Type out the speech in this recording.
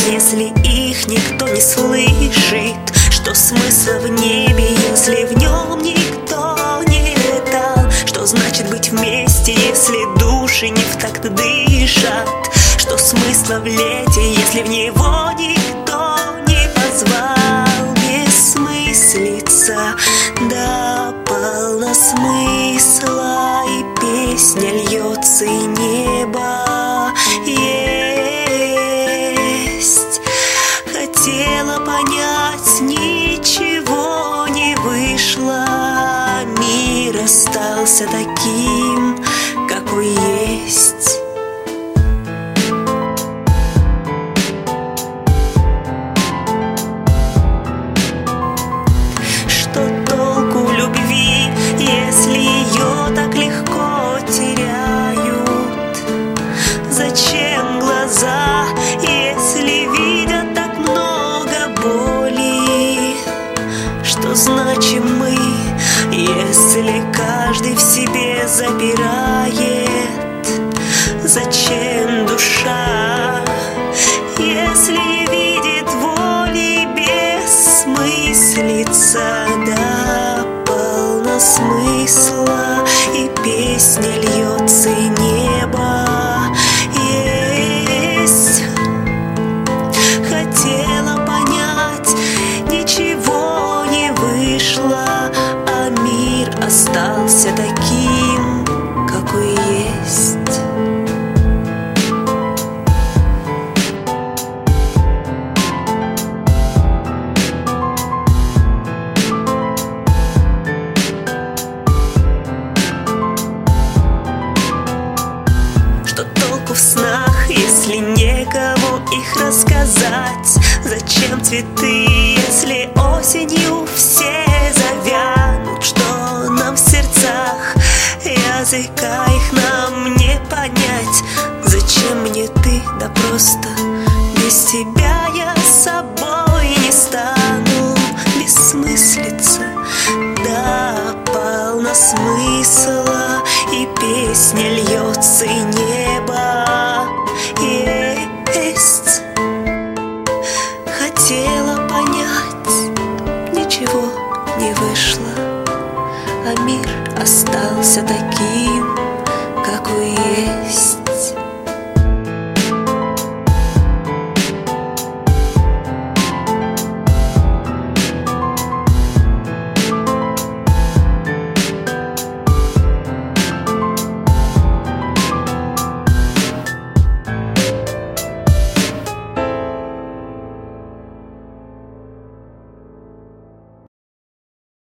если их никто не слышит? Что смысла в небе, если в нем никто не летал? Что значит быть вместе, если души не в такт дышат? Что смысла в лете, если в него никто не позвал? Бессмыслица, да полна смысла, и песня льется, и небо есть. Хотела понять, ничего не вышло, мир остался таким, какой есть. Что толку любви, если ее так легко теряют? Зачем глаза, если видят так много боли? Что значим мы, если каждый в себе запирает? Зачем душа, если не видит воли? Бессмыслица, да полна смысла, и песня льется, и небо есть. Хотела понять, ничего не вышло, а мир остался таким, какой есть. Что толку в снах, если некому их рассказать? Зачем цветы, если осенью все завянут? Что нам в сердцах, языка их нам не понять? Зачем мне ты, да просто без тебя я собой не стану. Бессмыслица, да полна смысла, и песня льется, и небо есть. Хотела понять, ничего не вышло, а мир остался таким, какой есть.